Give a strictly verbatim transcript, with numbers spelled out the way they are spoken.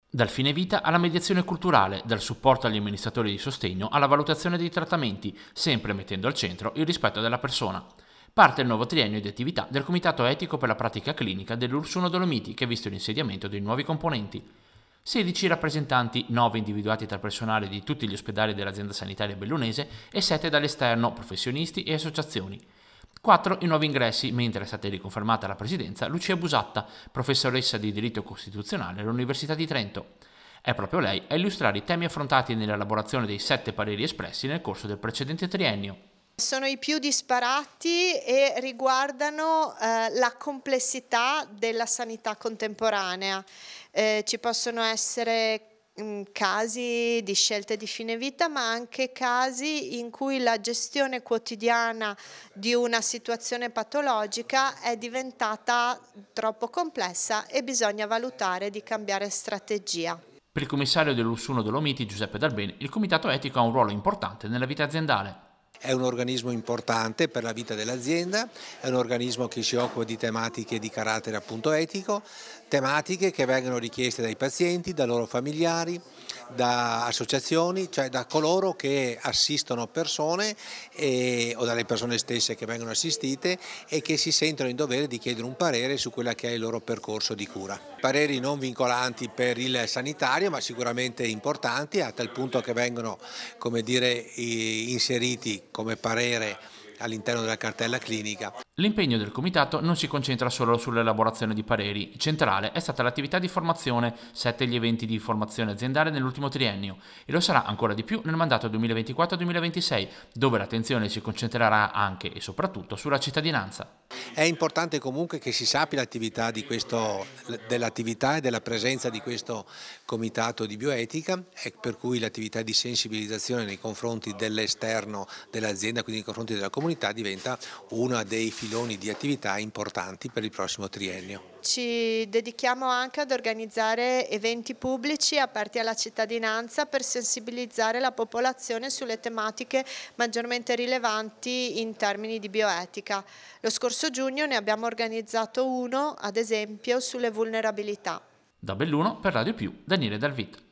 Dal fine vita alla mediazione culturale, dal supporto agli amministratori di sostegno alla valutazione dei trattamenti, sempre mettendo al centro il rispetto della persona. Parte il nuovo triennio di attività del Comitato Etico per la Pratica Clinica dell'Ursuno Dolomiti, che ha visto l'insediamento dei nuovi componenti. sedici rappresentanti, nove individuati tra il personale di tutti gli ospedali dell'azienda sanitaria bellunese e sette dall'esterno, professionisti e associazioni. quattro i nuovi ingressi, mentre è stata riconfermata la presidenza Lucia Busatta, professoressa di diritto costituzionale all'Università di Trento. È proprio lei a illustrare i temi affrontati nell'elaborazione dei sette pareri espressi nel corso del precedente triennio. Sono i più disparati e riguardano eh, la complessità della sanità contemporanea. Eh, ci possono essere mh, casi di scelte di fine vita, ma anche casi in cui la gestione quotidiana di una situazione patologica è diventata troppo complessa e bisogna valutare di cambiare strategia. Per il commissario dell'Ursuno Dolomiti Giuseppe Dalbene, il comitato etico ha un ruolo importante nella vita aziendale. È un organismo importante per la vita dell'azienda, è un organismo che si occupa di tematiche di carattere appunto etico, tematiche che vengono richieste dai pazienti, dai loro familiari, da associazioni, cioè da coloro che assistono persone e, o dalle persone stesse che vengono assistite e che si sentono in dovere di chiedere un parere su quello che è il loro percorso di cura. Pareri non vincolanti per il sanitario, ma sicuramente importanti, a tal punto che vengono, come dire, inseriti come parere all'interno della cartella clinica. L'impegno del comitato non si concentra solo sull'elaborazione di pareri. Centrale è stata l'attività di formazione, sette gli eventi di formazione aziendale nell'ultimo triennio, e lo sarà ancora di più nel mandato duemilaventiquattro duemilaventisei, dove l'attenzione si concentrerà anche e soprattutto sulla cittadinanza. È importante comunque che si sappia l'attività di questo, dell'attività e della presenza di questo comitato di bioetica, e per cui l'attività di sensibilizzazione nei confronti dell'esterno dell'azienda, quindi nei confronti della comunità, diventa uno dei filoni di attività importanti per il prossimo triennio. Ci dedichiamo anche ad organizzare eventi pubblici aperti alla cittadinanza per sensibilizzare la popolazione sulle tematiche maggiormente rilevanti in termini di bioetica. Lo scorso giugno ne abbiamo organizzato uno, ad esempio, sulle vulnerabilità. Da Belluno per Radio Più, Daniele Dalvit.